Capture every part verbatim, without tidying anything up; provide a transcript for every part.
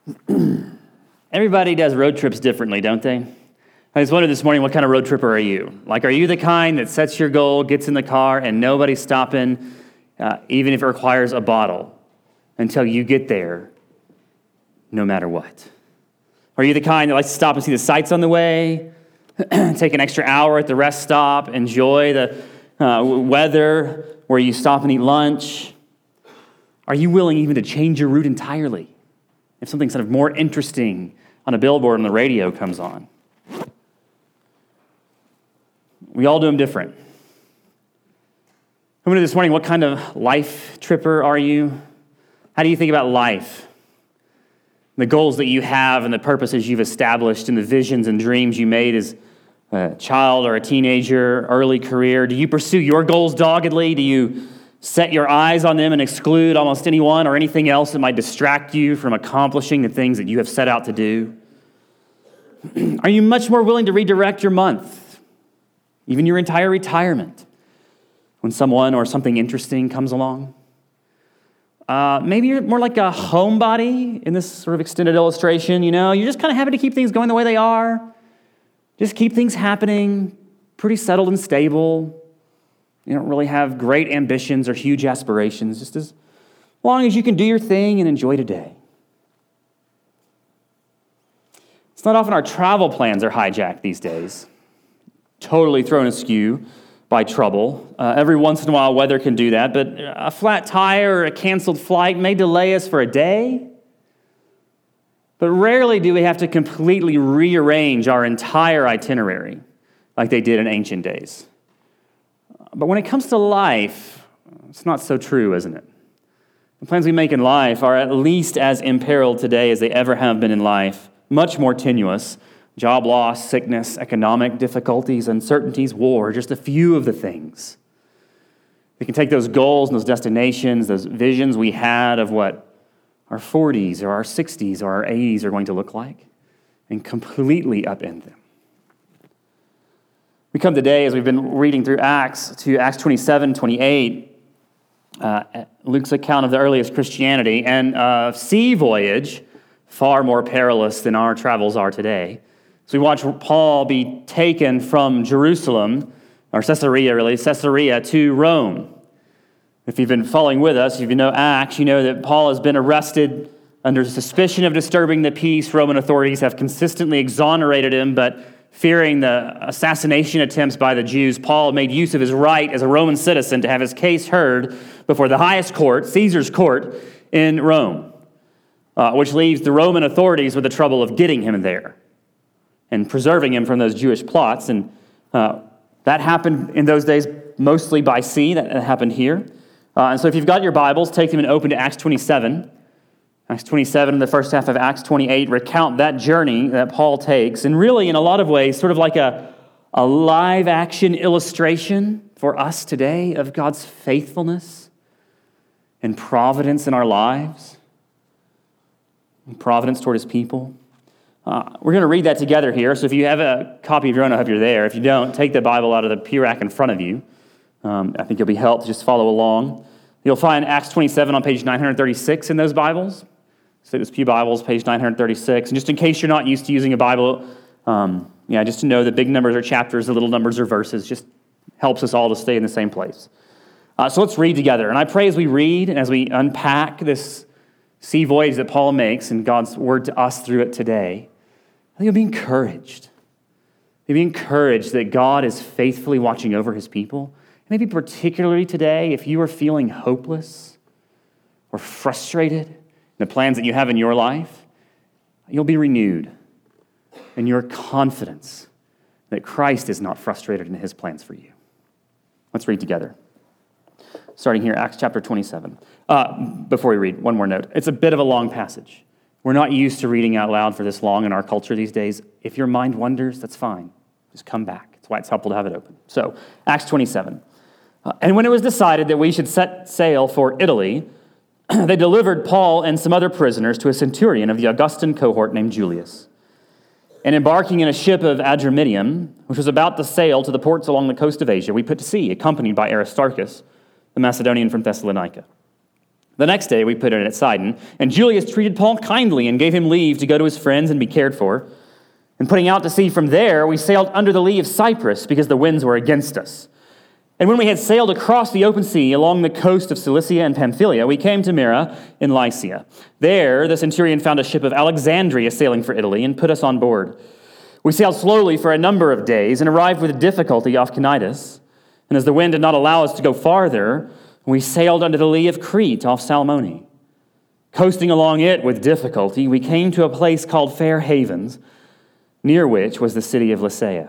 Everybody does road trips differently, don't they? I just wondered this morning, what kind of road tripper are you? Like, are you the kind that sets your goal, gets in the car, and nobody's stopping, uh, even if it requires a bottle, until you get there, no matter what? Are you the kind that likes to stop and see the sights on the way, take an extra hour at the rest stop, enjoy the uh, weather, where you stop and eat lunch? Are you willing even to change your route entirely if something sort of more interesting on a billboard on the radio comes on? We all do them different. I wonder this morning, what kind of life tripper are you? How do you think about life? The goals that you have and the purposes you've established and the visions and dreams you made as a child or a teenager, early career. Do you pursue your goals doggedly? Do you set your eyes on them and exclude almost anyone or anything else that might distract you from accomplishing the things that you have set out to do? Are you much more willing to redirect your month, even your entire retirement, when someone or something interesting comes along? Uh, maybe you're more like a homebody in this sort of extended illustration. You know, you're just kind of happy to keep things going the way they are. Just keep things happening, pretty settled and stable. You don't really have great ambitions or huge aspirations, just as long as you can do your thing and enjoy today. It's not often our travel plans are hijacked these days, totally thrown askew by trouble. Uh, every once in a while, weather can do that, but a flat tire or a canceled flight may delay us for a day. But rarely do we have to completely rearrange our entire itinerary like they did in ancient days. But when it comes to life, it's not so true, isn't it? The plans we make in life are at least as imperiled today as they ever have been in life, much more tenuous. Job loss, sickness, economic difficulties, uncertainties, war, just a few of the things. We can take those goals and those destinations, those visions we had of what our forties or our sixties or our eighties are going to look like, and completely upend them. We come today, as we've been reading through Acts, to Acts twenty-seven, twenty-eight, uh, Luke's account of the earliest Christianity, and a sea voyage far more perilous than our travels are today. So we watch Paul be taken from Jerusalem, or Caesarea really, Caesarea to Rome. If you've been following with us, if you know Acts, you know that Paul has been arrested under suspicion of disturbing the peace. Roman authorities have consistently exonerated him, but fearing the assassination attempts by the Jews, Paul made use of his right as a Roman citizen to have his case heard before the highest court, Caesar's court, in Rome, uh, which leaves the Roman authorities with the trouble of getting him there and preserving him from those Jewish plots. And uh, that happened in those days mostly by sea. That happened here. Uh, and so if you've got your Bibles, take them and open to Acts twenty-seven. Acts twenty-seven and the first half of Acts twenty-eight recount that journey that Paul takes. And really, in a lot of ways, sort of like a, a live-action illustration for us today of God's faithfulness and providence in our lives, and providence toward his people. Uh, we're going to read that together here. So if you have a copy of your own, I hope you're there. If you don't, take the Bible out of the pew rack in front of you. Um, I think you'll be helped. Just follow along. You'll find Acts twenty-seven on page nine thirty-six in those Bibles. So those pew Bibles, page nine thirty-six. And just in case you're not used to using a Bible, um, yeah, just to know the big numbers are chapters, the little numbers are verses, just helps us all to stay in the same place. Uh, so let's read together. And I pray as we read and as we unpack this sea voyage that Paul makes and God's word to us through it today, I think you'll be encouraged. You'll be encouraged that God is faithfully watching over his people. Maybe particularly today, if you are feeling hopeless or frustrated in the plans that you have in your life, you'll be renewed in your confidence that Christ is not frustrated in his plans for you. Let's read together. Starting here, Acts chapter twenty-seven. Uh, before we read, one more note. It's a bit of a long passage. We're not used to reading out loud for this long in our culture these days. If your mind wanders, that's fine. Just come back. That's why it's helpful to have it open. So, Acts twenty-seven. Uh, and when it was decided that we should set sail for Italy, they delivered Paul and some other prisoners to a centurion of the Augustan cohort named Julius. And embarking in a ship of Adramyttium, which was about to sail to the ports along the coast of Asia, we put to sea, accompanied by Aristarchus, the Macedonian from Thessalonica. The next day we put in at Sidon, and Julius treated Paul kindly and gave him leave to go to his friends and be cared for. And putting out to sea from there, we sailed under the lee of Cyprus because the winds were against us. And when we had sailed across the open sea along the coast of Cilicia and Pamphylia, we came to Myra in Lycia. There, the centurion found a ship of Alexandria sailing for Italy and put us on board. We sailed slowly for a number of days and arrived with difficulty off Cnidus. And as the wind did not allow us to go farther, we sailed under the lee of Crete off Salmone. Coasting along it with difficulty, we came to a place called Fair Havens, near which was the city of Lasea.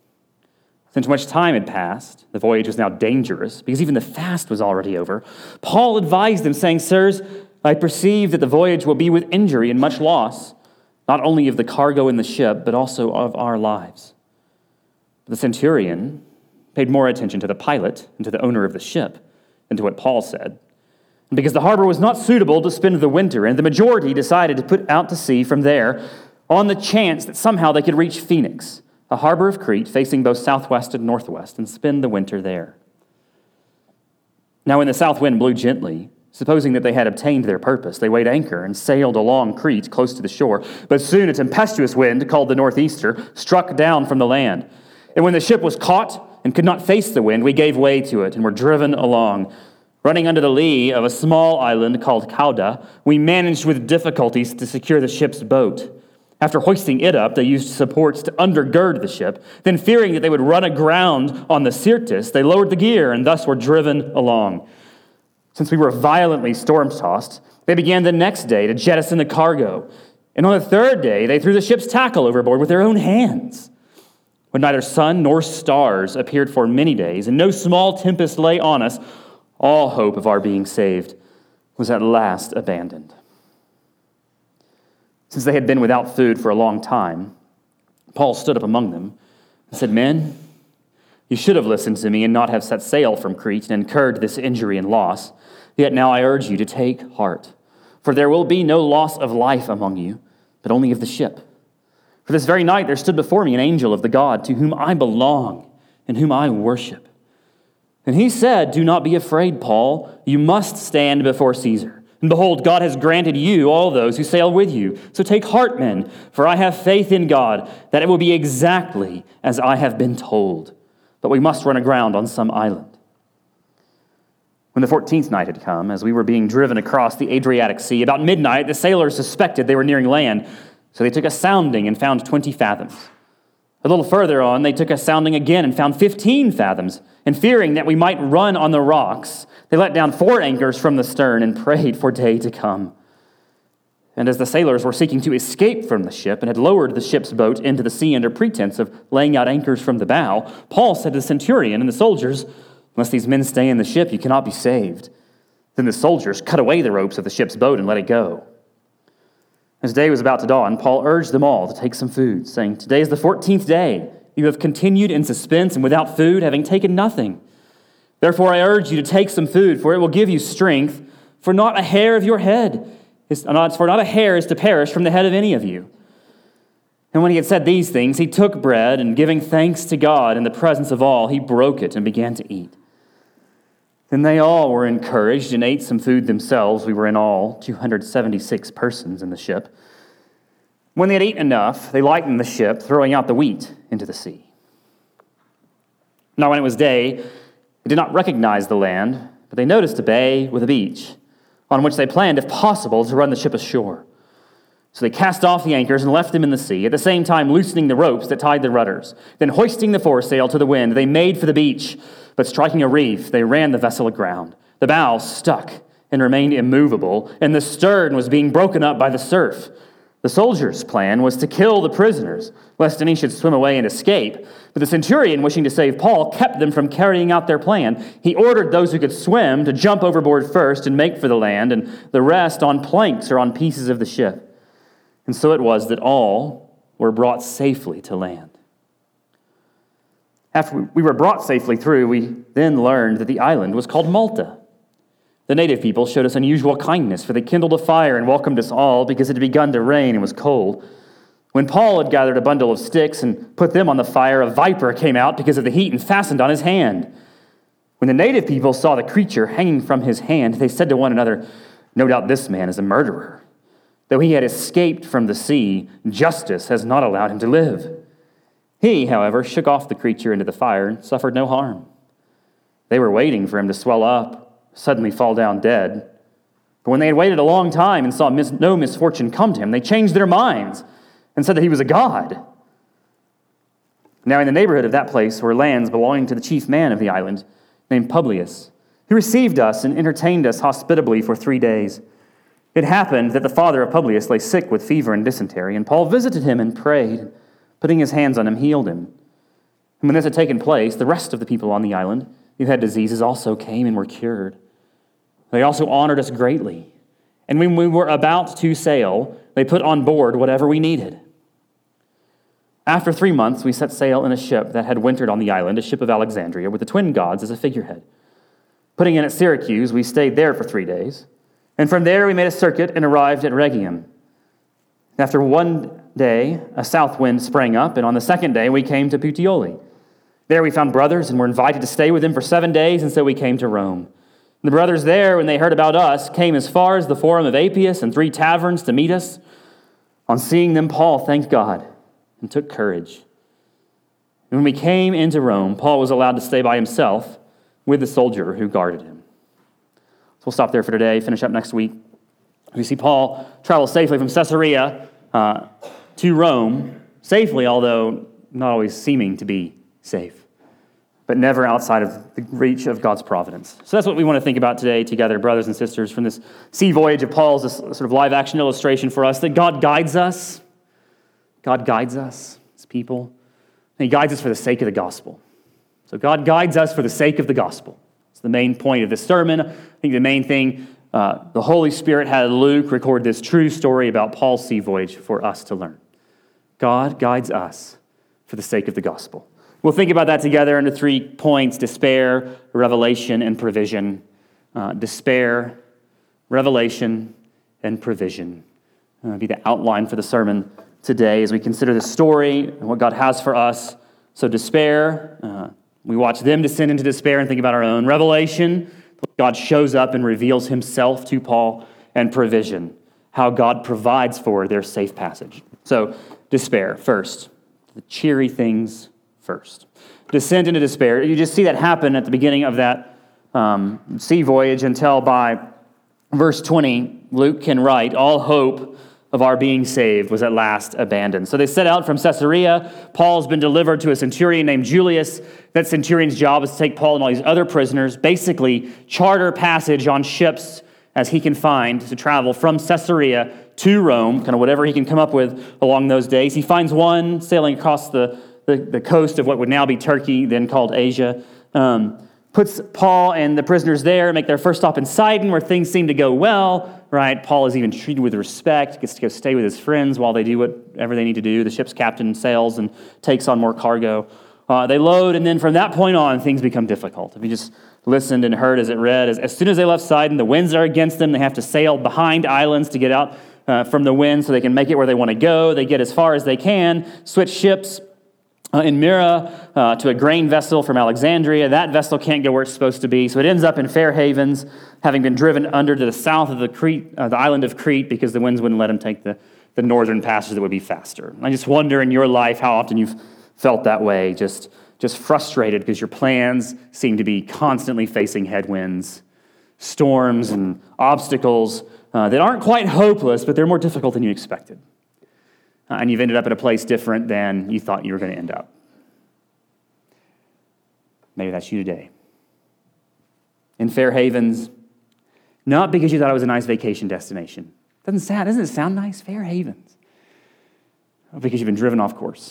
Since much time had passed, the voyage was now dangerous, because even the fast was already over. Paul advised them, saying, "Sirs, I perceive that the voyage will be with injury and much loss, not only of the cargo in the ship, but also of our lives." The centurion paid more attention to the pilot and to the owner of the ship than to what Paul said. And because the harbor was not suitable to spend the winter, and the majority decided to put out to sea from there on the chance that somehow they could reach Phoenix, a harbor of Crete facing both southwest and northwest, and spend the winter there. Now when the south wind blew gently, supposing that they had obtained their purpose, they weighed anchor and sailed along Crete close to the shore. But soon a tempestuous wind, called the northeaster, struck down from the land. And when the ship was caught and could not face the wind, we gave way to it and were driven along. Running under the lee of a small island called Cauda, we managed with difficulties to secure the ship's boat. After hoisting it up, they used supports to undergird the ship. Then, fearing that they would run aground on the Syrtis, they lowered the gear and thus were driven along. Since we were violently storm-tossed, they began the next day to jettison the cargo. And on the third day, they threw the ship's tackle overboard with their own hands. When neither sun nor stars appeared for many days, and no small tempest lay on us, all hope of our being saved was at last abandoned. Since they had been without food for a long time, Paul stood up among them and said, "Men, you should have listened to me and not have set sail from Crete and incurred this injury and loss. Yet now I urge you to take heart, for there will be no loss of life among you, but only of the ship. For this very night there stood before me an angel of the God to whom I belong and whom I worship. And he said, 'Do not be afraid, Paul. You must stand before Caesar. And behold, God has granted you all those who sail with you. So take heart, men, for I have faith in God that it will be exactly as I have been told. But we must run aground on some island.' When the fourteenth night had come, as we were being driven across the Adriatic Sea, about midnight the sailors suspected they were nearing land. So they took a sounding and found twenty fathoms. A little further on, they took a sounding again and found fifteen fathoms. And fearing that we might run on the rocks, they let down four anchors from the stern and prayed for day to come. And as the sailors were seeking to escape from the ship and had lowered the ship's boat into the sea under pretense of laying out anchors from the bow, Paul said to the centurion and the soldiers, 'Unless these men stay in the ship, you cannot be saved.' Then the soldiers cut away the ropes of the ship's boat and let it go. As day was about to dawn, Paul urged them all to take some food, saying, 'Today is the fourteenth day. You have continued in suspense and without food, having taken nothing. Therefore I urge you to take some food, for it will give you strength, for not a hair of your head is, not, for not a hair is to perish from the head of any of you.' And when he had said these things, he took bread, and giving thanks to God in the presence of all, he broke it and began to eat. Then they all were encouraged and ate some food themselves. We were in all two hundred seventy-six persons in the ship. When they had eaten enough, they lightened the ship, throwing out the wheat into the sea. Now when it was day, they did not recognize the land, but they noticed a bay with a beach, on which they planned, if possible, to run the ship ashore. So they cast off the anchors and left them in the sea, at the same time loosening the ropes that tied the rudders. Then hoisting the foresail to the wind, they made for the beach, but striking a reef, they ran the vessel aground. The bow stuck and remained immovable, and the stern was being broken up by the surf. The soldiers' plan was to kill the prisoners, lest any should swim away and escape. But the centurion, wishing to save Paul, kept them from carrying out their plan. He ordered those who could swim to jump overboard first and make for the land, and the rest on planks or on pieces of the ship. And so it was that all were brought safely to land. After we were brought safely through, we then learned that the island was called Malta. The native people showed us unusual kindness, for they kindled a fire and welcomed us all because it had begun to rain and was cold. When Paul had gathered a bundle of sticks and put them on the fire, a viper came out because of the heat and fastened on his hand. When the native people saw the creature hanging from his hand, they said to one another, "No doubt this man is a murderer. Though he had escaped from the sea, justice has not allowed him to live." He, however, shook off the creature into the fire and suffered no harm. They were waiting for him to swell up, suddenly fall down dead. But when they had waited a long time and saw mis- no misfortune come to him, they changed their minds and said that he was a god. Now in the neighborhood of that place were lands belonging to the chief man of the island, named Publius, who received us and entertained us hospitably for three days. It happened that the father of Publius lay sick with fever and dysentery, and Paul visited him and prayed, putting his hands on him, healed him. And when this had taken place, the rest of the people on the island who had diseases also came and were cured. They also honored us greatly, and when we were about to sail, they put on board whatever we needed. After three months, we set sail in a ship that had wintered on the island, a ship of Alexandria, with the twin gods as a figurehead. Putting in at Syracuse, we stayed there for three days, and from there we made a circuit and arrived at Rhegium. After one day, a south wind sprang up, and on the second day we came to Puteoli. There we found brothers and were invited to stay with them for seven days, and so we came to Rome. The brothers there, when they heard about us, came as far as the Forum of Appius and three taverns to meet us. On seeing them, Paul thanked God and took courage. And when we came into Rome, Paul was allowed to stay by himself with the soldier who guarded him. So we'll stop there for today, finish up next week. We see Paul travel safely from Caesarea uh, to Rome, safely, although not always seeming to be safe, but never outside of the reach of God's providence. So that's what we want to think about today together, brothers and sisters, from this sea voyage of Paul's, this sort of live-action illustration for us, that God guides us. God guides us as people. And he guides us for the sake of the gospel. So God guides us for the sake of the gospel. It's the main point of this sermon. I think the main thing, uh, the Holy Spirit had Luke record this true story about Paul's sea voyage for us to learn. God guides us for the sake of the gospel. We'll think about that together under three points: despair, revelation, and provision. Uh, despair, revelation, and provision. Uh, be the outline for the sermon today as we consider the story and what God has for us. So despair, uh, we watch them descend into despair and think about our own. Revelation, God shows up and reveals himself to Paul. And provision, how God provides for their safe passage. So despair first, the cheery things first. Descent into despair. You just see that happen at the beginning of that um, sea voyage until by verse twenty, Luke can write, all hope of our being saved was at last abandoned. So they set out from Caesarea. Paul's been delivered to a centurion named Julius. That centurion's job is to take Paul and all these other prisoners, basically charter passage on ships as he can find to travel from Caesarea to Rome, kind of whatever he can come up with along those days. He finds one sailing across the The, the coast of what would now be Turkey, then called Asia, um, puts Paul and the prisoners there, make their first stop in Sidon, where things seem to go well, right? Paul is even treated with respect, gets to go stay with his friends while they do whatever they need to do. The ship's captain sails and takes on more cargo. Uh, they load, and then from that point on, things become difficult. If you just listened and heard as it read, as, as soon as they left Sidon, the winds are against them. They have to sail behind islands to get out uh, from the wind so they can make it where they want to go. They get as far as they can, switch ships, Uh, in Myra uh, to a grain vessel from Alexandria. That vessel can't go where it's supposed to be, so it ends up in Fair Havens, having been driven under to the south of the Crete, uh, the island of Crete, because the winds wouldn't let them take the, the northern passage that would be faster. I just wonder in your life how often you've felt that way, just, just frustrated because your plans seem to be constantly facing headwinds, storms, and obstacles uh, that aren't quite hopeless, but they're more difficult than you expected. Uh, and you've ended up at a place different than you thought you were going to end up. Maybe that's you today. In Fair Havens, not because you thought it was a nice vacation destination. Doesn't sound, doesn't it sound nice? Fair Havens. Because you've been driven off course.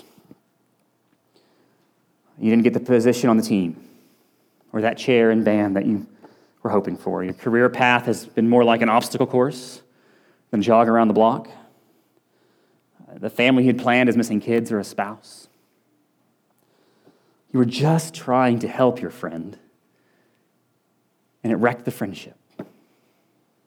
You didn't get the position on the team or that chair in band that you were hoping for. Your career path has been more like an obstacle course than jog around the block. The family you'd planned is missing kids or a spouse. You were just trying to help your friend, and it wrecked the friendship.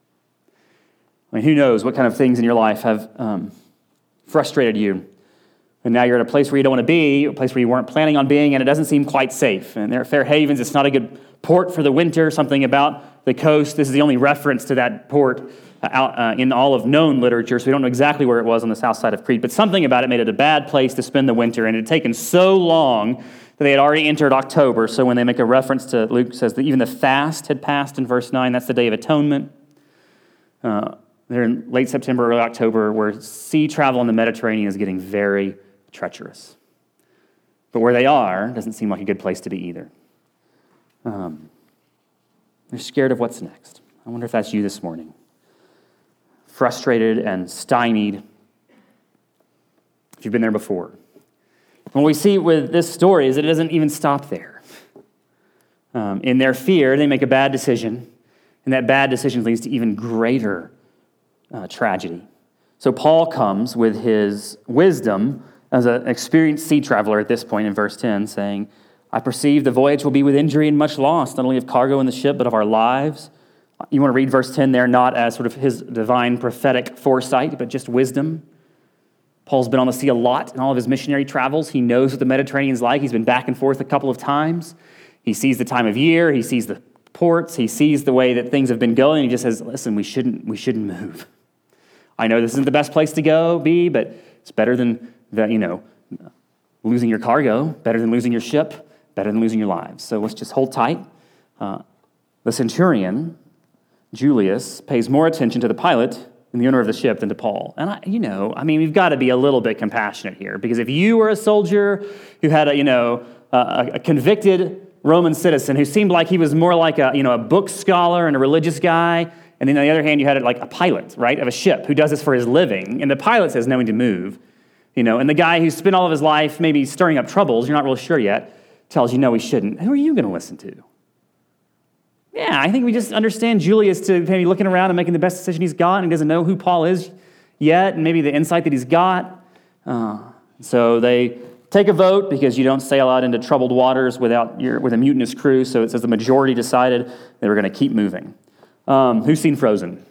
I mean, who knows what kind of things in your life have um, frustrated you And now you're at a place where you don't want to be, a place where you weren't planning on being, and it doesn't seem quite safe. And there are Fair Havens. It's not a good port for the winter, something about the coast. This is the only reference to that port uh, out, uh, in all of known literature, so we don't know exactly where it was on the south side of Crete. But something about it made it a bad place to spend the winter, and it had taken so long that they had already entered October. So when they make a reference to, Luke says that even the fast had passed in verse nine, that's the Day of Atonement. Uh, they're in late September, early October, where sea travel in the Mediterranean is getting very treacherous. But where they are doesn't seem like a good place to be either. Um, they're scared of what's next. I wonder if that's you this morning. Frustrated and stymied. If you've been there before. What we see with this story is that it doesn't even stop there. Um, in their fear, they make a bad decision, and that bad decision leads to even greater uh, tragedy. So Paul comes with his wisdom as an experienced sea traveler at this point in verse ten, saying, I perceive the voyage will be with injury and much loss, not only of cargo in the ship, but of our lives. You want to read verse ten there, not as sort of his divine prophetic foresight, but just wisdom. Paul's been on the sea a lot in all of his missionary travels. He knows what the Mediterranean's like. He's been back and forth a couple of times. He sees the time of year. He sees the ports. He sees the way that things have been going. He just says, listen, we shouldn't, we shouldn't move. I know this isn't the best place to go, be, but it's better than that, you know, losing your cargo, better than losing your ship, better than losing your lives. So let's just hold tight. Uh, the centurion, Julius, pays more attention to the pilot and the owner of the ship than to Paul. And, I, you know, I mean, we've got to be a little bit compassionate here, because if you were a soldier who had a, you know, a, a convicted Roman citizen who seemed like he was more like a, you know, a book scholar and a religious guy, and then on the other hand, you had like a pilot, right, of a ship who does this for his living, and the pilot says knowing to move, you know, and the guy who spent all of his life maybe stirring up troubles, you're not really sure yet, tells you no, he shouldn't. Who are you going to listen to? Yeah, I think we just understand Julius to maybe looking around and making the best decision he's got, and he doesn't know who Paul is yet, and maybe the insight that he's got. Uh, so they take a vote, because you don't sail out into troubled waters without your with a mutinous crew. So it says the majority decided they were going to keep moving. Um, who's seen Frozen?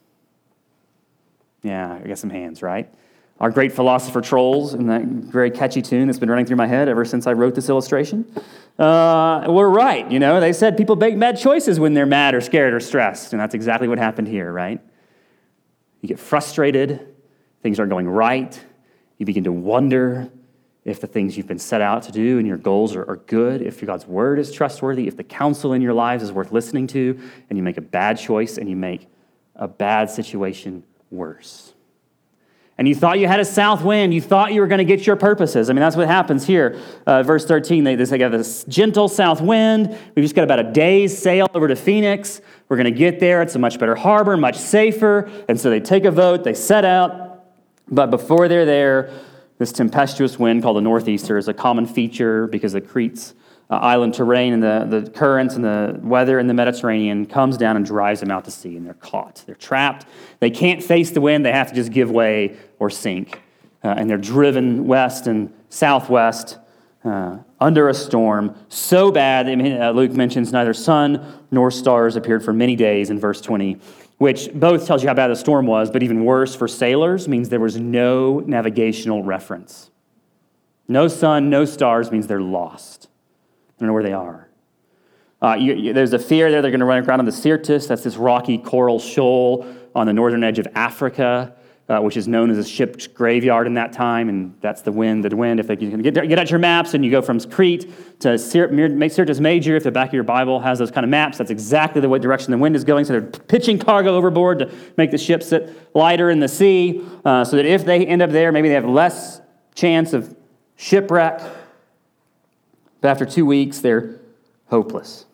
Yeah, I got some hands, right? Our great philosopher Trolls, and that very catchy tune that's been running through my head ever since I wrote this illustration. Uh, we're right, you know. They said people make bad choices when they're mad or scared or stressed, and that's exactly what happened here, right? You get frustrated, things aren't going right, you begin to wonder if the things you've been set out to do and your goals are, are good, if God's word is trustworthy, if the counsel in your lives is worth listening to, and you make a bad choice and you make a bad situation worse. And you thought you had a south wind. You thought you were going to get your purposes. I mean, that's what happens here. Uh, verse thirteen, they, they say, got this gentle south wind. We've just got about a day's sail over to Phoenix. We're going to get there. It's a much better harbor, much safer. And so they take a vote. They set out. But before they're there, this tempestuous wind called the northeaster is a common feature because of Crete's uh, island terrain and the, the currents and the weather in the Mediterranean comes down and drives them out to sea, and they're caught. They're trapped. They can't face the wind. They have to just give way or sink. Uh, and they're driven west and southwest uh, under a storm so bad, I mean, uh, Luke mentions neither sun nor stars appeared for many days in verse twenty, which both tells you how bad the storm was, but even worse for sailors means there was no navigational reference. No sun, no stars means they're lost. I don't know where they are. Uh, you, you, there's a fear there they're going to run around on the Syrtis. That's this rocky coral shoal on the northern edge of Africa, uh, which is known as a ship's graveyard in that time, and that's the wind. The wind, if they, you can get, get out your maps and you go from Crete to Syrtis Major, if the back of your Bible has those kind of maps, that's exactly the way direction the wind is going. So they're pitching cargo overboard to make the ship sit lighter in the sea, uh, so that if they end up there, maybe they have less chance of shipwreck. But after two weeks, they're hopeless.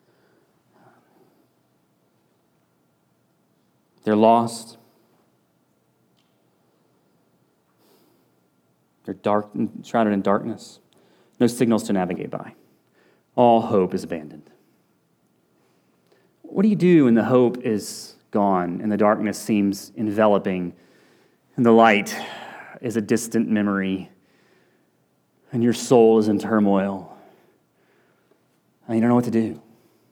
They're lost. They're dark, shrouded in darkness. No signals to navigate by. All hope is abandoned. What do you do when the hope is gone and the darkness seems enveloping and the light is a distant memory and your soul is in turmoil? And you don't know what to do.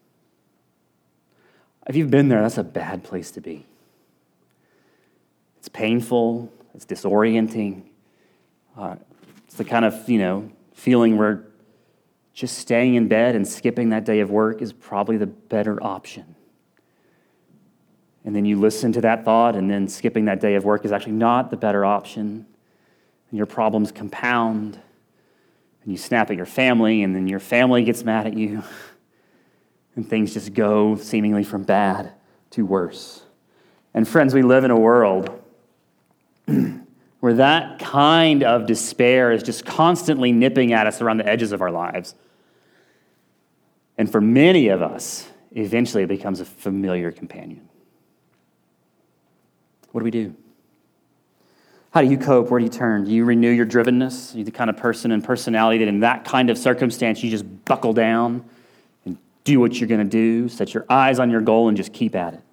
If you've been there, that's a bad place to be. It's painful. It's disorienting. Uh, It's the kind of, you know, feeling where just staying in bed and skipping that day of work is probably the better option. And then you listen to that thought, and then skipping that day of work is actually not the better option. And your problems compound, and you snap at your family, and then your family gets mad at you, and things just go seemingly from bad to worse. And friends, we live in a world where that kind of despair is just constantly nipping at us around the edges of our lives. And for many of us, eventually it becomes a familiar companion. What do we do? How do you cope? Where do you turn? Do you renew your drivenness? Are you the kind of person and personality that in that kind of circumstance you just buckle down and do what you're going to do, set your eyes on your goal and just keep at it?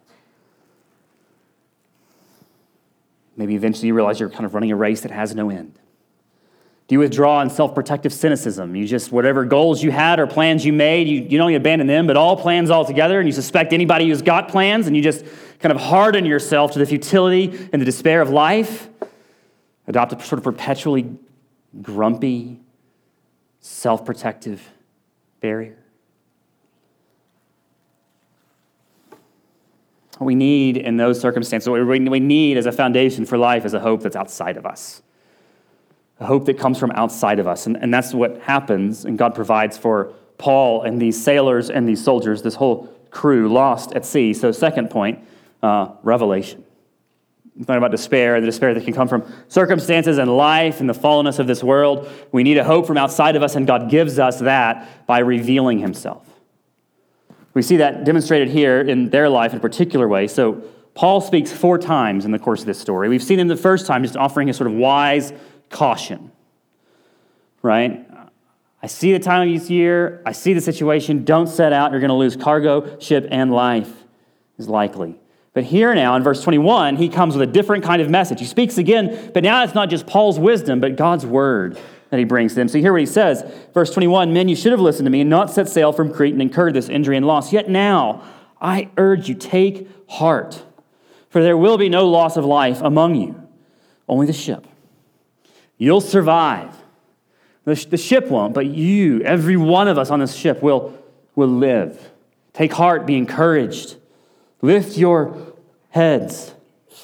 Maybe eventually you realize you're kind of running a race that has no end. Do you withdraw in self-protective cynicism? You just, whatever goals you had or plans you made, you, you don't abandon them, but all plans altogether, and you suspect anybody who's got plans, and you just kind of harden yourself to the futility and the despair of life? Adopt a sort of perpetually grumpy, self-protective barrier? What we need in those circumstances, what we need as a foundation for life is a hope that's outside of us. A hope that comes from outside of us. And, and that's what happens, and God provides for Paul and these sailors and these soldiers, this whole crew lost at sea. So second point, uh, revelation. We're talking about despair, the despair that can come from circumstances and life and the fallenness of this world. We need a hope from outside of us, and God gives us that by revealing himself. We see that demonstrated here in their life in a particular way. So Paul speaks four times in the course of this story. We've seen him the first time just offering a sort of wise caution, right? I see the time of this year. I see the situation. Don't set out. You're going to lose cargo, ship, and life is likely. But here now in verse twenty-one, he comes with a different kind of message. He speaks again, but now it's not just Paul's wisdom, but God's word that he brings to them. So hear what he says. Verse twenty-one, men, you should have listened to me and not set sail from Crete and incurred this injury and loss. Yet now I urge you, take heart, for there will be no loss of life among you, only the ship. You'll survive. The, sh- the ship won't, but you, every one of us on this ship will, will live. Take heart, be encouraged. Lift your heads.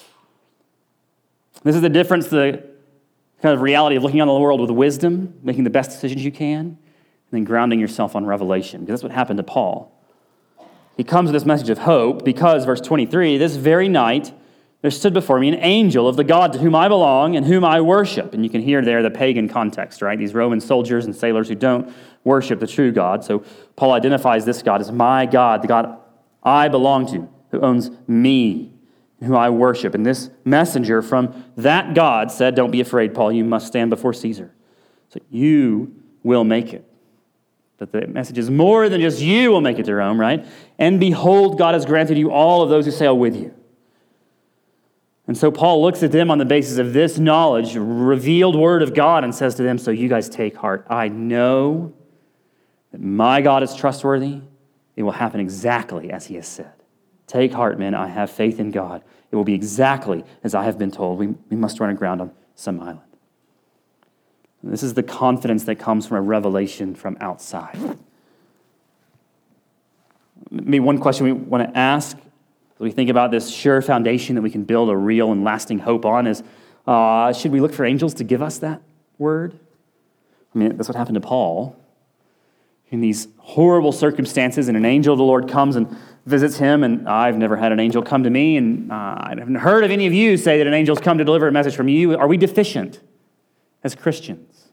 This is the difference, the kind of reality of looking on the world with wisdom, making the best decisions you can, and then grounding yourself on revelation, because that's what happened to Paul. He comes with this message of hope because, verse twenty-three, this very night there stood before me an angel of the God to whom I belong and whom I worship. And you can hear there the pagan context, right? These Roman soldiers and sailors who don't worship the true God. So Paul identifies this God as my God, the God I belong to, who owns me, who I worship. And this messenger from that God said, don't be afraid, Paul, you must stand before Caesar. So you will make it. But the message is more than just you will make it to Rome, right? And behold, God has granted you all of those who sail with you. And so Paul looks at them on the basis of this knowledge, revealed word of God, and says to them, so you guys take heart. I know that my God is trustworthy. It will happen exactly as he has said. Take heart, men. I have faith in God. It will be exactly as I have been told. We, we must run aground on some island. And this is the confidence that comes from a revelation from outside. Maybe one question we want to ask as we think about this sure foundation that we can build a real and lasting hope on is, uh, should we look for angels to give us that word? I mean, that's what happened to Paul. In these horrible circumstances, and an angel of the Lord comes and visits him, and I've never had an angel come to me, and uh, I haven't heard of any of you say that an angel's come to deliver a message from you. Are we deficient as Christians?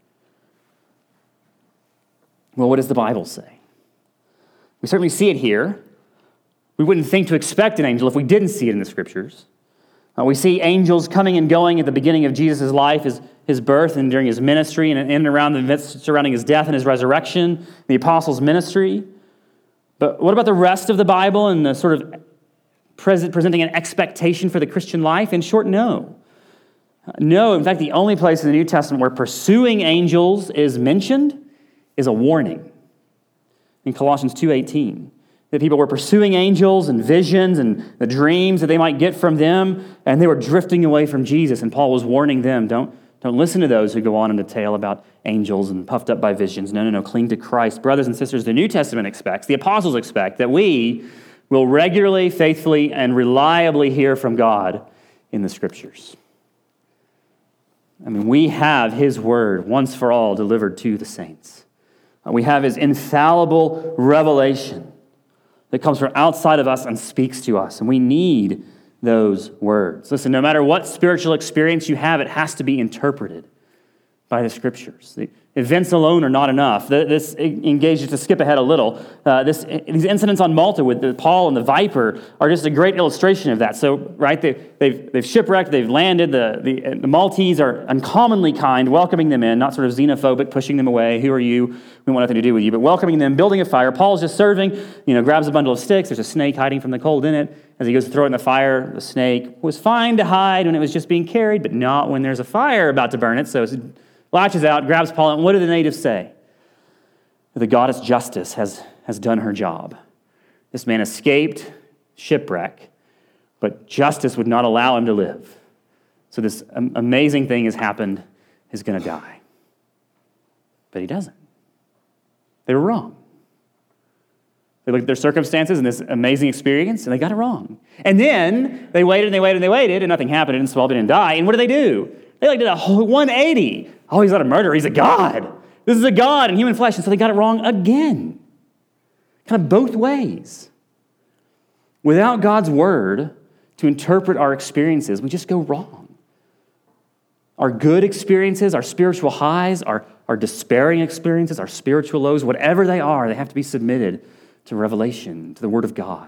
Well, what does the Bible say? We certainly see it here. We wouldn't think to expect an angel if we didn't see it in the Scriptures. Uh, we see angels coming and going at the beginning of Jesus' life, his, his birth, and during his ministry, and in and around the events surrounding his death and his resurrection, the apostles' ministry. But what about the rest of the Bible and the sort of present, presenting an expectation for the Christian life? In short, no. No, in fact, the only place in the New Testament where pursuing angels is mentioned is a warning. In Colossians two eighteen, that people were pursuing angels and visions and the dreams that they might get from them, and they were drifting away from Jesus, and Paul was warning them, don't, Don't listen to those who go on in detail about angels and puffed up by visions. No, no, no. Cling to Christ. Brothers and sisters, the New Testament expects, the apostles expect, that we will regularly, faithfully, and reliably hear from God in the Scriptures. I mean, we have His word once for all delivered to the saints. We have His infallible revelation that comes from outside of us and speaks to us, and we need those words. Listen, no matter what spiritual experience you have, it has to be interpreted by the Scriptures. The events alone are not enough. This engages, to skip ahead a little, uh, this, these incidents on Malta with the Paul and the viper are just a great illustration of that. So, right, they, they've, they've shipwrecked, they've landed, the, the, the Maltese are uncommonly kind, welcoming them in, not sort of xenophobic, pushing them away. Who are you? We want nothing to do with you, but welcoming them, building a fire. Paul's just serving, you know, grabs a bundle of sticks. There's a snake hiding from the cold in it. As he goes to throw it in the fire, the snake was fine to hide when it was just being carried, but not when there's a fire about to burn it. So it latches out, grabs Paul, and what do the natives say? The goddess Justice has, has done her job. This man escaped shipwreck, but Justice would not allow him to live. So this amazing thing has happened. He's going to die. But he doesn't. They were wrong. They looked at their circumstances and this amazing experience, and they got it wrong. And then they waited and they waited and they waited, and nothing happened. It didn't swell, it didn't die. And what did they do? They like did a whole one eighty. Oh, he's not a murderer. He's a god. This is a god in human flesh. And so they got it wrong again. Kind of both ways. Without God's word to interpret our experiences, we just go wrong. Our good experiences, our spiritual highs, our, our despairing experiences, our spiritual lows, whatever they are, they have to be submitted to revelation, to the Word of God.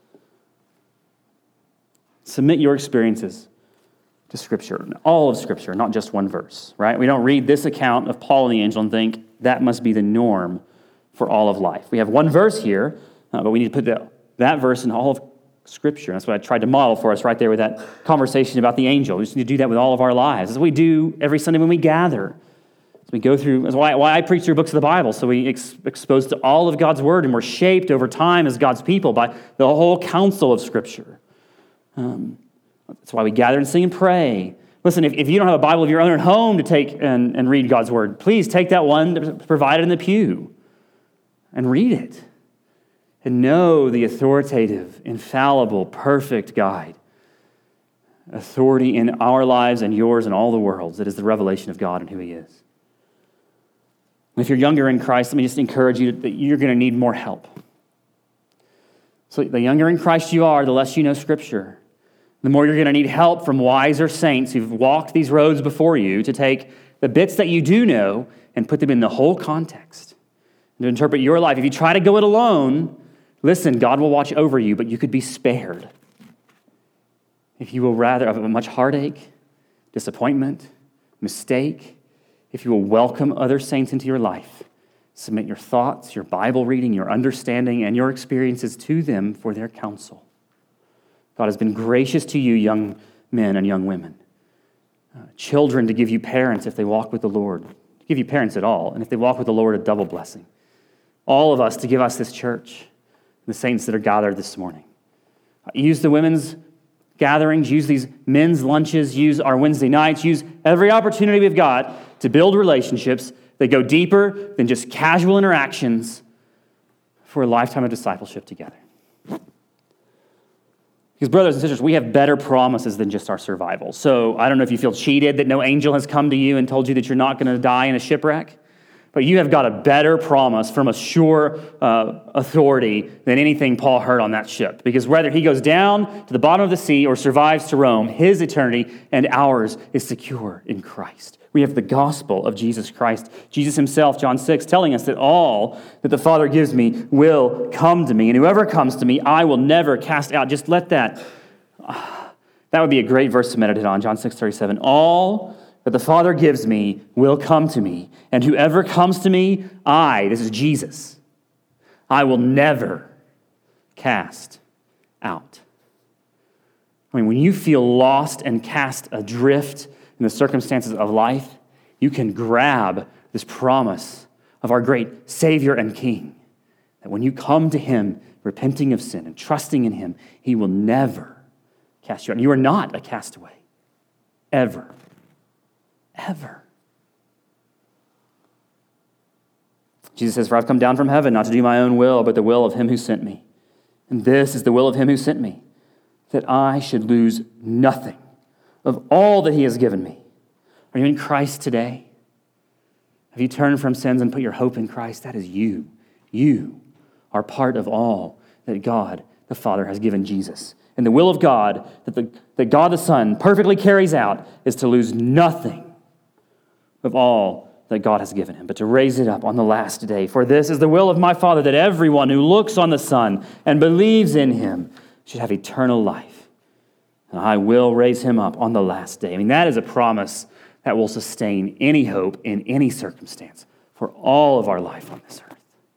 Submit your experiences to Scripture, all of Scripture, not just one verse, right? We don't read this account of Paul and the angel and think that must be the norm for all of life. We have one verse here, uh, but we need to put that, that verse in all of Scripture. That's what I tried to model for us right there with that conversation about the angel. We just need to do that with all of our lives. That's what we do every Sunday when we gather. As we go through, that's why, why I preach through books of the Bible, so we ex, exposed to all of God's Word, and we're shaped over time as God's people by the whole counsel of Scripture. Um, that's why we gather and sing and pray. Listen, if, if you don't have a Bible of your own at home to take and, and read God's Word, please take that one that's provided in the pew and read it. And know the authoritative, infallible, perfect guide, authority in our lives and yours and all the world's. It is the revelation of God and who He is. If you're younger in Christ, let me just encourage you that you're going to need more help. So the younger in Christ you are, the less you know Scripture. The more you're going to need help from wiser saints who've walked these roads before you to take the bits that you do know and put them in the whole context. And to interpret your life. If you try to go it alone, listen, God will watch over you, but you could be spared. If you will rather have much heartache, disappointment, mistake, if you will welcome other saints into your life, submit your thoughts, your Bible reading, your understanding, and your experiences to them for their counsel. God has been gracious to you, young men and young women. Uh, children to give you parents if they walk with the Lord. To give you parents at all, and if they walk with the Lord, a double blessing. All of us to give us this church, the saints that are gathered this morning. Uh, use the women's gatherings, use these men's lunches, use our Wednesday nights, use every opportunity we've got to build relationships that go deeper than just casual interactions for a lifetime of discipleship together. Because brothers and sisters, we have better promises than just our survival. So I don't know if you feel cheated that no angel has come to you and told you that you're not going to die in a shipwreck, but you have got a better promise from a sure uh, authority than anything Paul heard on that ship. Because whether he goes down to the bottom of the sea or survives to Rome, his eternity and ours is secure in Christ. We have the gospel of Jesus Christ. Jesus himself, John six, telling us that all that the Father gives me will come to me. And whoever comes to me, I will never cast out. Just let that, uh, that would be a great verse to meditate on. John six thirty-seven. All that the Father gives me will come to me. And whoever comes to me, I, this is Jesus, I will never cast out. I mean, when you feel lost and cast adrift in the circumstances of life, you can grab this promise of our great Savior and King, that when you come to him, repenting of sin and trusting in him, he will never cast you out. You are not a castaway, ever, forever. Jesus says, for I've come down from heaven not to do my own will, but the will of him who sent me. And this is the will of him who sent me, that I should lose nothing of all that he has given me. Are you in Christ today? Have you turned from sins and put your hope in Christ? That is you. You are part of all that God the Father has given Jesus. And the will of God, that, the, that God the Son perfectly carries out, is to lose nothing of all that God has given him, but to raise it up on the last day. For this is the will of my Father, that everyone who looks on the Son and believes in him should have eternal life. And I will raise him up on the last day. I mean, that is a promise that will sustain any hope in any circumstance for all of our life on this earth.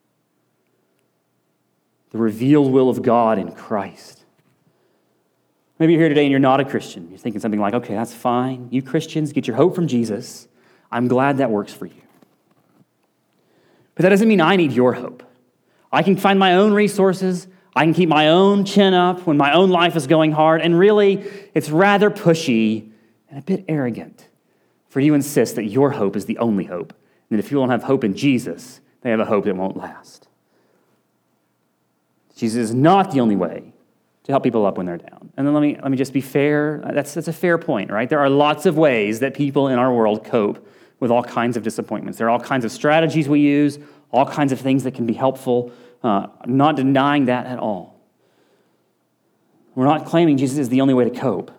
The revealed will of God in Christ. Maybe you're here today and you're not a Christian. You're thinking something like, okay, that's fine. You Christians, get your hope from Jesus. I'm glad that works for you. But that doesn't mean I need your hope. I can find my own resources. I can keep my own chin up when my own life is going hard. And really, it's rather pushy and a bit arrogant for you to insist that your hope is the only hope. And that if people don't have hope in Jesus, they have a hope that won't last. Jesus is not the only way to help people up when they're down. And then let me let me just be fair. That's, that's a fair point, right? There are lots of ways that people in our world cope with all kinds of disappointments. There are all kinds of strategies we use, all kinds of things that can be helpful. Uh, I'm not denying that at all. We're not claiming Jesus is the only way to cope.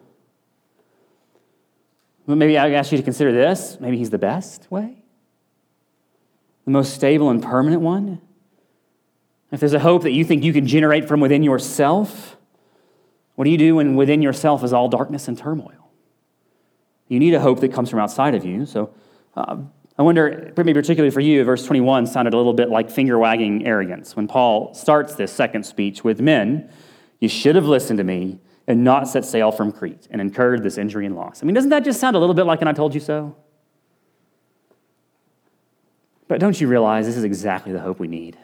But maybe I ask you to consider this. Maybe he's the best way, the most stable and permanent one. If there's a hope that you think you can generate from within yourself, what do you do when within yourself is all darkness and turmoil? You need a hope that comes from outside of you. So uh, I wonder, maybe particularly for you, verse twenty-one sounded a little bit like finger-wagging arrogance. When Paul starts this second speech with, men, you should have listened to me and not set sail from Crete and incurred this injury and loss. I mean, doesn't that just sound a little bit like an I told you so? But don't you realize this is exactly the hope we need?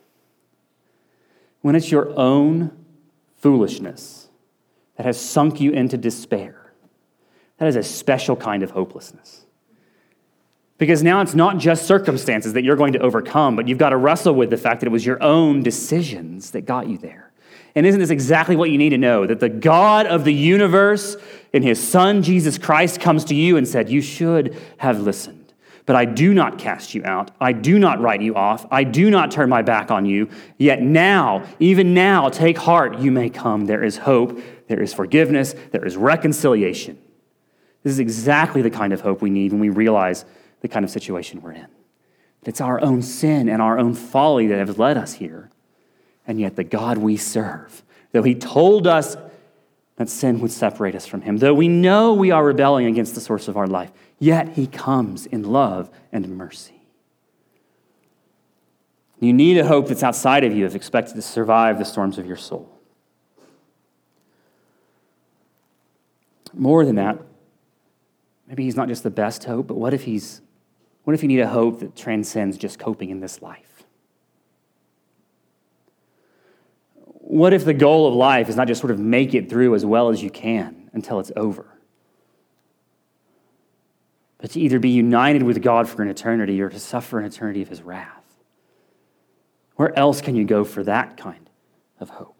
When it's your own foolishness that has sunk you into despair, that is a special kind of hopelessness. Because now it's not just circumstances that you're going to overcome, but you've got to wrestle with the fact that it was your own decisions that got you there. And isn't this exactly what you need to know? That the God of the universe in his Son, Jesus Christ, comes to you and said, you should have listened. But I do not cast you out. I do not write you off. I do not turn my back on you. Yet now, even now, take heart. You may come. There is hope. There is forgiveness. There is reconciliation. This is exactly the kind of hope we need when we realize the kind of situation we're in. It's our own sin and our own folly that have led us here. And yet the God we serve, though he told us that sin would separate us from him, though we know we are rebelling against the source of our life, yet he comes in love and mercy. You need a hope that's outside of you if expected to survive the storms of your soul. More than that, maybe he's not just the best hope, but what if he's, what if you need a hope that transcends just coping in this life? What if the goal of life is not just sort of make it through as well as you can until it's over, but to either be united with God for an eternity or to suffer an eternity of his wrath? Where else can you go for that kind of hope?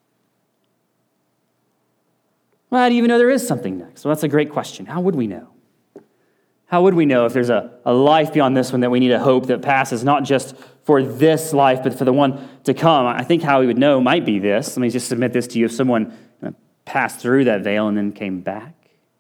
Well, how do you even know there is something next? Well, that's a great question. How would we know? How would we know if there's a, a life beyond this one that we need a hope that passes, not just for this life, but for the one to come? I think how we would know might be this. Let me just submit this to you. If someone passed through that veil and then came back.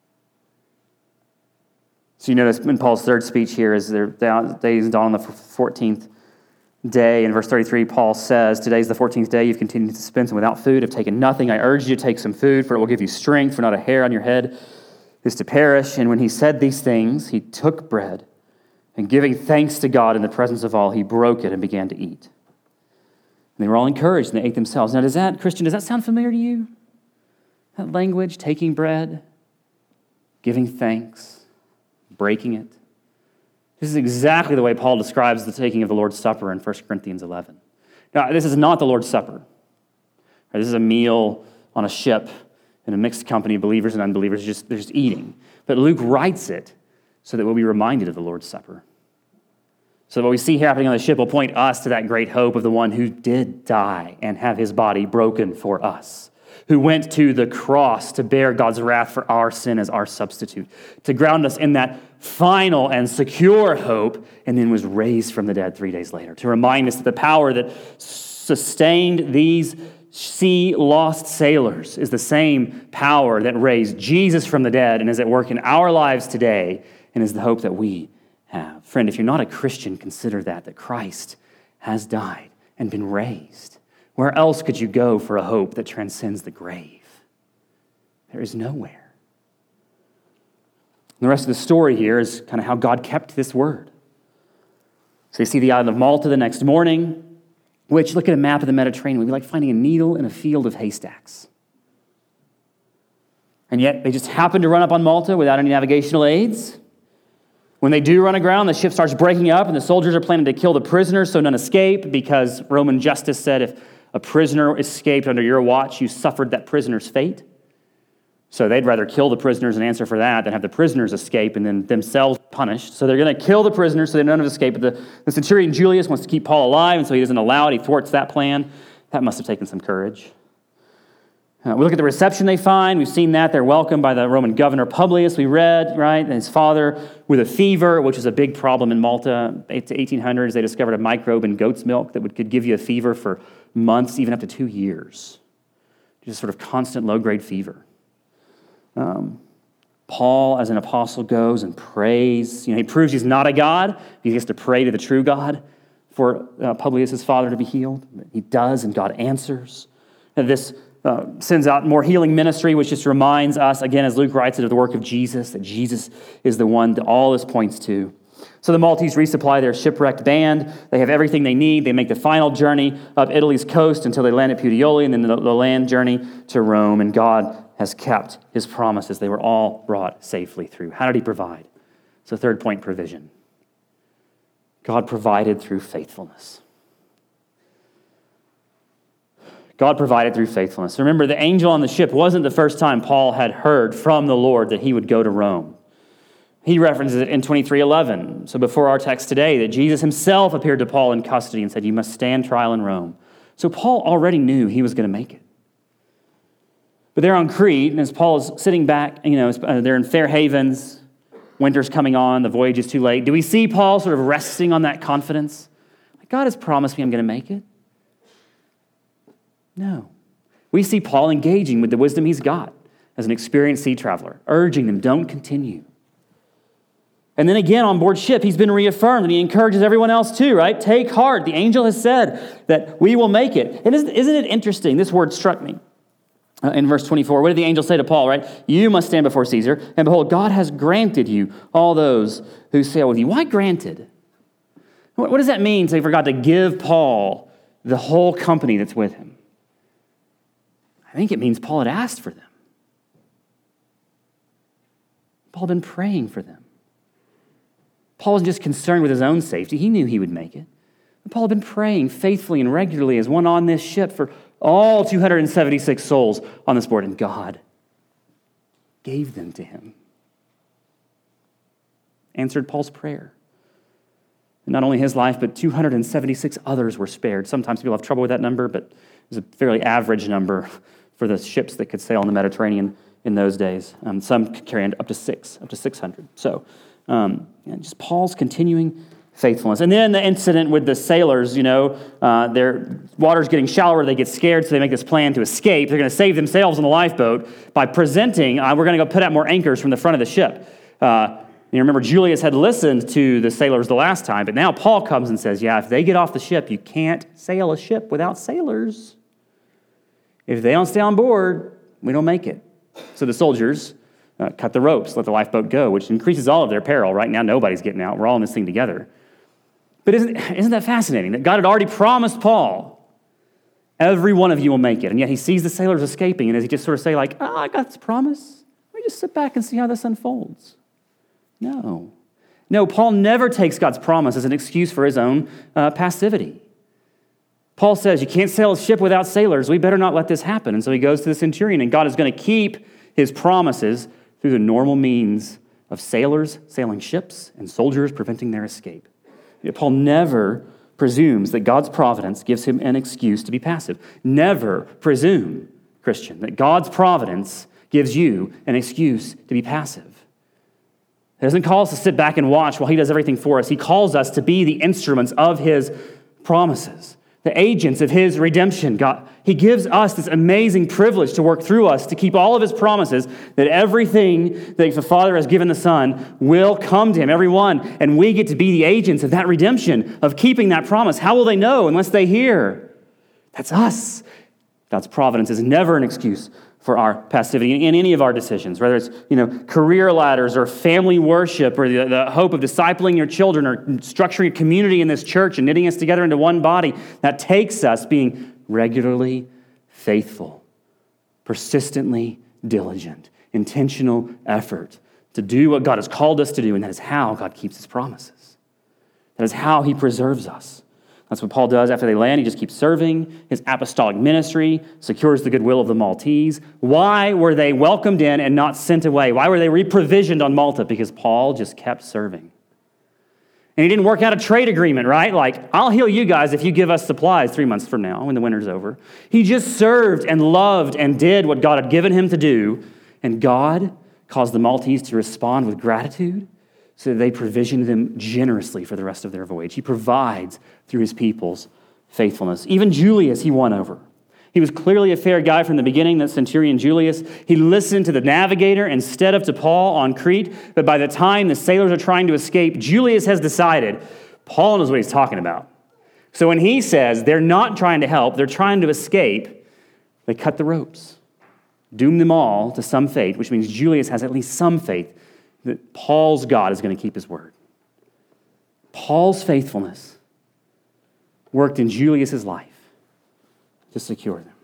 So you notice in Paul's third speech here, as their days dawn on the fourteenth day, in verse thirty-three, Paul says, today's the fourteenth day, you've continued to spend without food, have taken nothing. I urge you to take some food, for it will give you strength, for not a hair on your head is to perish. And when he said these things, he took bread, and giving thanks to God in the presence of all, he broke it and began to eat. And they were all encouraged, and they ate themselves. Now, does that, Christian, does that sound familiar to you? That language, taking bread, giving thanks, breaking it. This is exactly the way Paul describes the taking of the Lord's Supper in First Corinthians eleven. Now, this is not the Lord's Supper. This is a meal on a ship in a mixed company of believers and unbelievers, just, they're just eating. But Luke writes it so that we'll be reminded of the Lord's Supper. So what we see happening on the ship will point us to that great hope of the one who did die and have his body broken for us, who went to the cross to bear God's wrath for our sin as our substitute, to ground us in that final and secure hope, and then was raised from the dead three days later, to remind us that the power that sustained these sea-lost sailors is the same power that raised Jesus from the dead and is at work in our lives today and is the hope that we have. Friend, if you're not a Christian, consider that, that Christ has died and been raised. Where else could you go for a hope that transcends the grave? There is nowhere. And the rest of the story here is kind of how God kept this word. So you see the island of Malta the next morning, which, look at a map of the Mediterranean, would be like finding a needle in a field of haystacks. And yet they just happen to run up on Malta without any navigational aids. When they do run aground, the ship starts breaking up, and the soldiers are planning to kill the prisoners so none escape, because Roman justice said if a prisoner escaped under your watch, you suffered that prisoner's fate. So they'd rather kill the prisoners and answer for that than have the prisoners escape and then themselves punished. So they're going to kill the prisoners so they none of them escape. But the, the centurion Julius wants to keep Paul alive, and so he doesn't allow it. He thwarts that plan. That must have taken some courage. Uh, we look at the reception they find. We've seen that. They're welcomed by the Roman governor Publius, we read, right? And his father with a fever, which was a big problem in Malta. To eighteen hundreds, they discovered a microbe in goat's milk that would, could give you a fever for months, even up to two years. Just sort of constant low-grade fever. Um, Paul, as an apostle, goes and prays. You know, he proves he's not a god. He gets to pray to the true God for uh, Publius' father to be healed. He does, and God answers. And this Uh, sends out more healing ministry, which just reminds us, again, as Luke writes it, of the work of Jesus, that Jesus is the one that all this points to. So the Maltese resupply their shipwrecked band. They have everything they need. They make the final journey up Italy's coast until they land at Puteoli, and then the, the land journey to Rome. And God has kept his promises. They were all brought safely through. How did he provide? So third point, provision. God provided through faithfulness. God provided through faithfulness. Remember, the angel on the ship wasn't the first time Paul had heard from the Lord that he would go to Rome. He references it in twenty-three eleven, so before our text today, that Jesus himself appeared to Paul in custody and said, you must stand trial in Rome. So Paul already knew he was going to make it. But they're on Crete, and as Paul is sitting back, you know, they're in Fair Havens, winter's coming on, the voyage is too late. Do we see Paul sort of resting on that confidence? Like, God has promised me I'm going to make it. No. We see Paul engaging with the wisdom he's got as an experienced sea traveler, urging them, don't continue. And then again, on board ship, he's been reaffirmed, and he encourages everyone else too, right? Take heart. The angel has said that we will make it. And isn't, isn't it interesting? This word struck me uh, in verse twenty-four. What did the angel say to Paul, right? You must stand before Caesar, and behold, God has granted you all those who sail with you. Why granted? What, what does that mean? So he forgot to give Paul the whole company that's with him. I think it means Paul had asked for them. Paul had been praying for them. Paul wasn't just concerned with his own safety. He knew he would make it. But Paul had been praying faithfully and regularly as one on this ship for all two hundred seventy-six souls on this board, and God gave them to him. Answered Paul's prayer. And not only his life, but two hundred seventy-six others were spared. Sometimes people have trouble with that number, but it was a fairly average number for the ships that could sail in the Mediterranean in those days. Um, some could carry up to six, up to six hundred. So um, yeah, just Paul's continuing faithfulness. And then the incident with the sailors, you know, uh, their water's getting shallower, they get scared, so they make this plan to escape. They're going to save themselves in the lifeboat by presenting, uh, we're going to go put out more anchors from the front of the ship. Uh, you remember, Julius had listened to the sailors the last time, but now Paul comes and says, yeah, if they get off the ship, you can't sail a ship without sailors. If they don't stay on board, we don't make it. So the soldiers uh, cut the ropes, let the lifeboat go, which increases all of their peril. Right now, nobody's getting out. We're all in this thing together. But isn't, isn't that fascinating that God had already promised Paul, every one of you will make it, and yet he sees the sailors escaping, and does he just sort of say like, oh, I got this promise? Let me just sit back and see how this unfolds. No. No, Paul never takes God's promise as an excuse for his own uh, passivity. Paul says, you can't sail a ship without sailors. We better not let this happen. And so he goes to the centurion, and God is going to keep his promises through the normal means of sailors sailing ships and soldiers preventing their escape. Paul never presumes that God's providence gives him an excuse to be passive. Never presume, Christian, that God's providence gives you an excuse to be passive. He doesn't call us to sit back and watch while he does everything for us. He calls us to be the instruments of his promises, the agents of his redemption. God, he gives us this amazing privilege to work through us to keep all of his promises, that everything that the Father has given the Son will come to him, every one, and we get to be the agents of that redemption, of keeping that promise. How will they know unless they hear? That's us. God's providence is never an excuse for our passivity in any of our decisions, whether it's, you know, career ladders or family worship or the, the hope of discipling your children or structuring a community in this church and knitting us together into one body. That takes us being regularly faithful, persistently diligent, intentional effort to do what God has called us to do, and that is how God keeps his promises. That is how he preserves us. That's what Paul does after they land. He just keeps serving. His apostolic ministry secures the goodwill of the Maltese. Why were they welcomed in and not sent away? Why were they reprovisioned on Malta? Because Paul just kept serving. And he didn't work out a trade agreement, right? Like, I'll heal you guys if you give us supplies three months from now when the winter's over. He just served and loved and did what God had given him to do. And God caused the Maltese to respond with gratitude, so that they provisioned them generously for the rest of their voyage. He provides through his people's faithfulness. Even Julius, he won over. He was clearly a fair guy from the beginning, that centurion Julius. He listened to the navigator instead of to Paul on Crete, but by the time the sailors are trying to escape, Julius has decided Paul knows what he's talking about. So when he says they're not trying to help, they're trying to escape, they cut the ropes, doom them all to some fate, which means Julius has at least some faith that Paul's God is going to keep his word. Paul's faithfulness worked in Julius's life to secure them.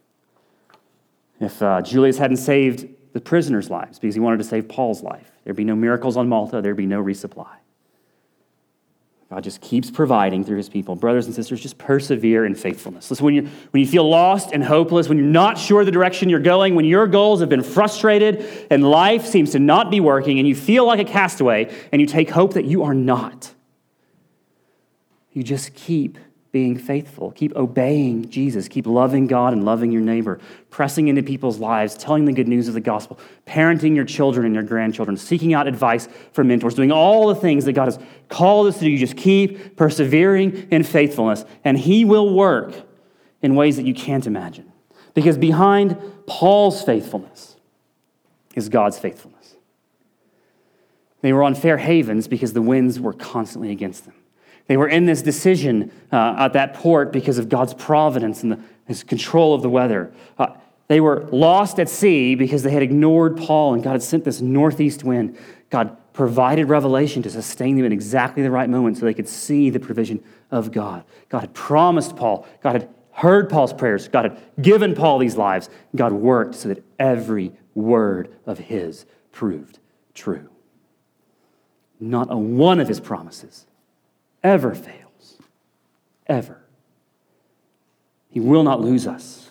If uh, Julius hadn't saved the prisoners' lives because he wanted to save Paul's life, there'd be no miracles on Malta, there'd be no resupply. God just keeps providing through his people. Brothers and sisters, just persevere in faithfulness. Listen, when you when you feel lost and hopeless, when you're not sure the direction you're going, when your goals have been frustrated and life seems to not be working and you feel like a castaway and you take hope that you are not, you just keep being faithful. Keep obeying Jesus. Keep loving God and loving your neighbor. Pressing into people's lives, telling the good news of the gospel, parenting your children and your grandchildren, seeking out advice from mentors, doing all the things that God has called us to do. You just keep persevering in faithfulness, and he will work in ways that you can't imagine. Because behind Paul's faithfulness is God's faithfulness. They were on fair havens because the winds were constantly against them. They were in this decision uh, at that port because of God's providence and the, his control of the weather. Uh, they were lost at sea because they had ignored Paul, and God had sent this northeast wind. God provided revelation to sustain them in exactly the right moment so they could see the provision of God. God had promised Paul. God had heard Paul's prayers. God had given Paul these lives. God worked so that every word of his proved true. Not a one of his promises ever fails. Ever. He will not lose us.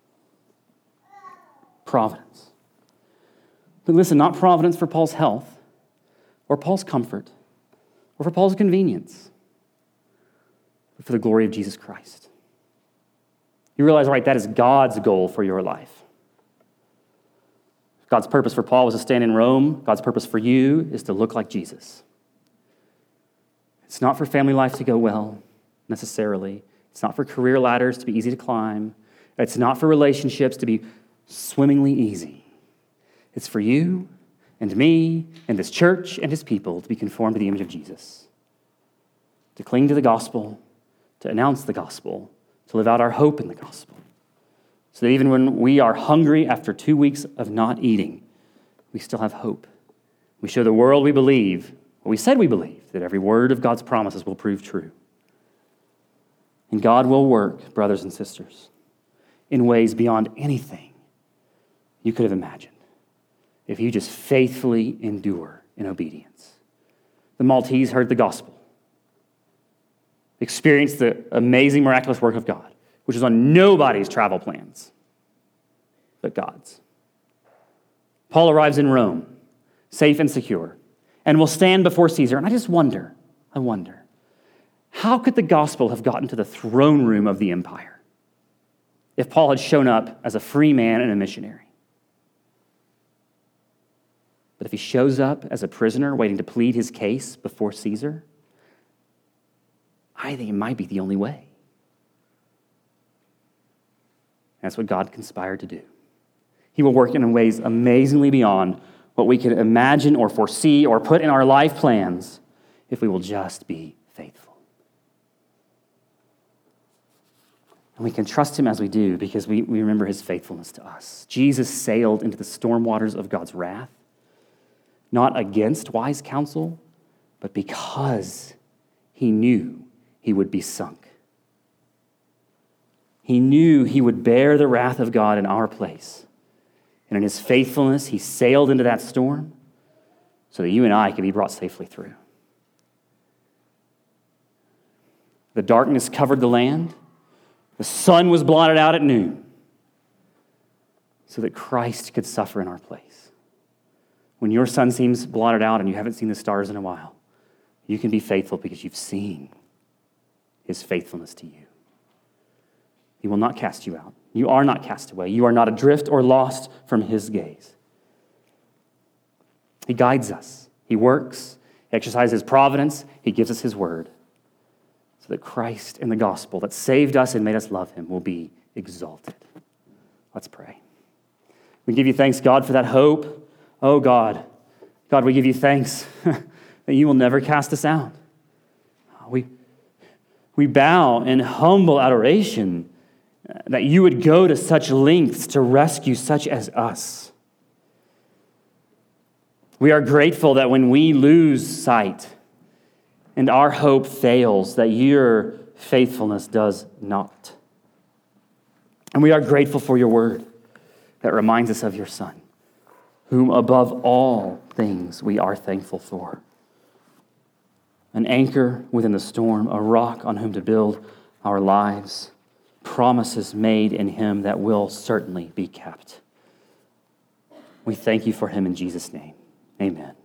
Providence. But listen, not providence for Paul's health or Paul's comfort or for Paul's convenience, but for the glory of Jesus Christ. You realize, right, that is God's goal for your life. God's purpose for Paul was to stand in Rome. God's purpose for you is to look like Jesus. It's not for family life to go well, necessarily. It's not for career ladders to be easy to climb. It's not for relationships to be swimmingly easy. It's for you and me and this church and his people to be conformed to the image of Jesus, to cling to the gospel, to announce the gospel, to live out our hope in the gospel, so that even when we are hungry after two weeks of not eating, we still have hope. We show the world we believe what we said we believe, that every word of God's promises will prove true. And God will work, brothers and sisters, in ways beyond anything you could have imagined if you just faithfully endure in obedience. The Maltese heard the gospel, experienced the amazing, miraculous work of God, which was on nobody's travel plans but God's. Paul arrives in Rome, safe and secure, and will stand before Caesar. And I just wonder, I wonder, how could the gospel have gotten to the throne room of the empire if Paul had shown up as a free man and a missionary? But if he shows up as a prisoner waiting to plead his case before Caesar, I think it might be the only way. That's what God conspired to do. He will work in ways amazingly beyond what we can imagine or foresee or put in our life plans if we will just be faithful. And we can trust him as we do because we, we remember his faithfulness to us. Jesus sailed into the storm waters of God's wrath, not against wise counsel, but because he knew he would be sunk. He knew he would bear the wrath of God in our place. And in his faithfulness, he sailed into that storm so that you and I could be brought safely through. The darkness covered the land. The sun was blotted out at noon so that Christ could suffer in our place. When your sun seems blotted out and you haven't seen the stars in a while, you can be faithful because you've seen his faithfulness to you. He will not cast you out. You are not cast away. You are not adrift or lost from his gaze. He guides us. He works. He exercises his providence. He gives us his word so that Christ and the gospel that saved us and made us love him will be exalted. Let's pray. We give you thanks, God, for that hope. Oh, God. God, we give you thanks that you will never cast us out. We, we bow in humble adoration that you would go to such lengths to rescue such as us. We are grateful that when we lose sight and our hope fails, that your faithfulness does not. And we are grateful for your word that reminds us of your Son, whom above all things we are thankful for. An anchor within the storm, a rock on whom to build our lives, promises made in him that will certainly be kept. We thank you for him in Jesus' name. Amen.